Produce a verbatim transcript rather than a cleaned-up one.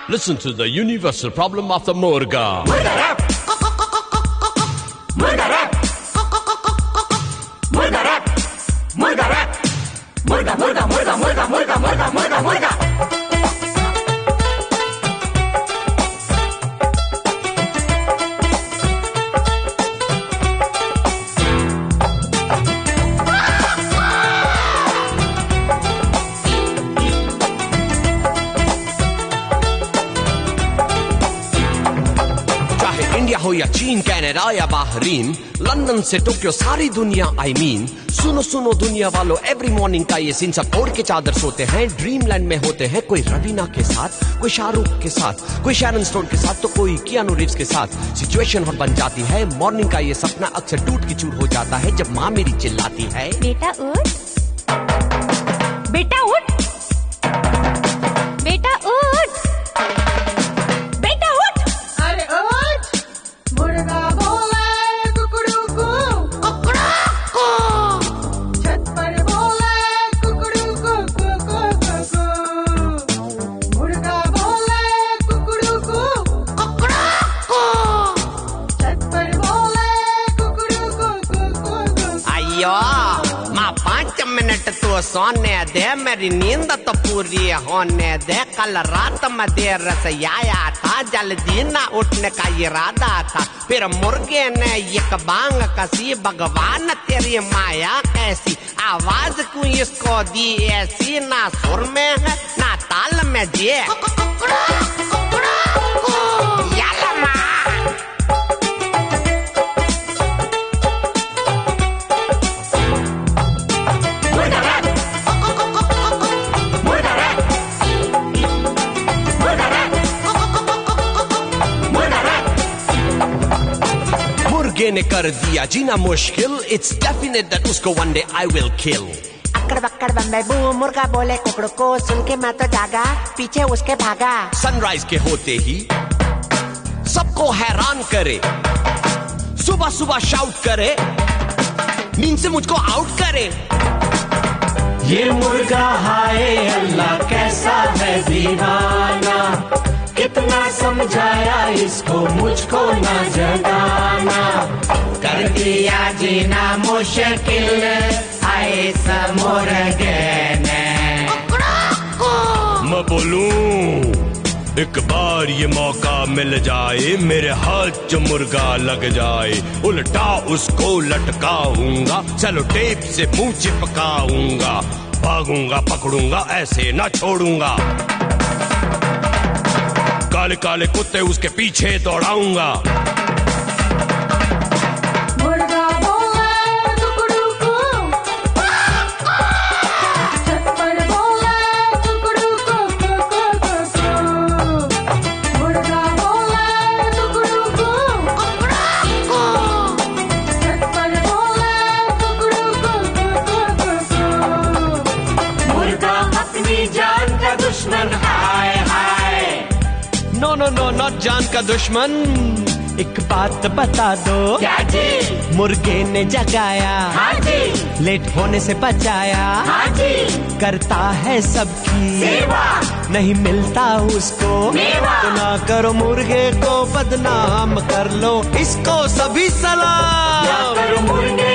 Listen to the universal problem of the murga. Murga rap. Murga rap. Murga rap. Murga rap. Murga, murga, murga, murga, murga, murga, murga, murga. हो या चीन, Canada या Bahrain, London से Tokyo, सारी दुनिया I mean. सुनो सुनो दुनिया वालों, एवरी मॉर्निंग का ये सीन, सब ओढ़ के चादर सोते हैं, ड्रीमलैंड में होते हैं। कोई रवीना के साथ, कोई शाहरुख के साथ, कोई शैरन स्टोन के साथ, तो कोई कियानू रीव्स के साथ। सिचुएशन हॉट बन जाती है, मॉर्निंग का ये सपना अक्सर टूट की चूर हो जाता है जब माँ मेरी चिल्लाती है, बेटा उठ, बेटा उठ, बेटा उठ, बेटा उठ। अरे उठ, मुर्गा बोले कुकड़ू को, कुकड़ा को, छत पर बोले कुकड़ू को, को, को, को, मुर्गा बोले कुकड़ू को, कुकड़ा को, छत पर बोले कुकड़ू को, को, को। अयो माँ पाँच मिनट तो सोने दे, मेरी नींद तो पूरी होने दे। कल रात में देर से आया था, जल्दी ना उठने का इरादा था, फिर मुर्गे ने एक बांग कसी। भगवान तेरी माया कैसी, आवाज क्यों इसको दी ऐसी, ना सुर में है ना ताल में जे। याला माँ मुर्गे ने कर दिया जीना मुश्किल, इट्स डेफिनेट दैट उसको one day I will kill. अकड़ बक्कड़ बम्बे बू, मुर्गा बोले कुकड़ू को, सुन के मैं तो जागा, पीछे उसके भागा। सनराइज के होते ही सबको हैरान करे, सुबह सुबह शाउट करे, नींद से मुझको आउट करे। ये मुर्गा हाय अल्लाह कैसा है दीवाना, कितना समझाया इसको मुझको न जगाना, कर दिया जीना मुश्किल ऐसा मुर्गे ने। मैं बोलूं एक बार ये मौका मिल जाए, मेरे हाथ जो मुर्गा लग जाए, उल्टा उसको लटकाऊंगा, चलो टेप से मुंह चिपकाऊंगा, भागूंगा पकड़ूंगा ऐसे ना छोड़ूंगा, काले काले कुत्ते उसके पीछे दौड़ाऊंगा। मुर्गा बोले कुकड़ू को, छत पर बोले कुकड़ू को, को, को, को, मुर्गा बोले कुकड़ू को, को, छत पर बोले कुकड़ू को, को, को, मुर्गा अपनी जान का दुश्मन हाय हाय। नो नो नो नॉट जान का दुश्मन। एक बात बता दो, क्या जी? मुर्गे ने जगाया, हाँ जी, लेट होने से बचाया, हाँ जी, करता है सबकी सेवा, नहीं मिलता उसको मेवा। तो ना करो मुर्गे को बदनाम, कर लो इसको सभी सलाम। क्या करो मुर्गे